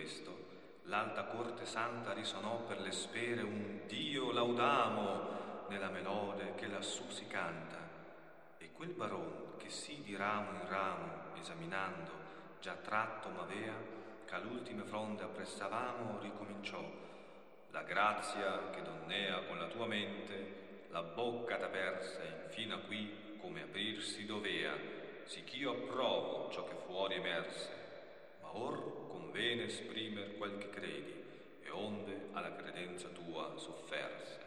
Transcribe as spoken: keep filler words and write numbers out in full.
questo, l'alta corte santa risonò per le spere un Dio laudamo nella melode che lassù si canta. E quel baron che sì di ramo in ramo esaminando già tratto m'avea, che all'ultime fronde apprestavamo, ricominciò: la grazia che donnea con la tua mente la bocca t'aperse infino a qui come aprirsi dovea, sic'io approvo ciò che fuori emerse, ma or convene esprimer quel che credi, e onde alla credenza tua sofferse.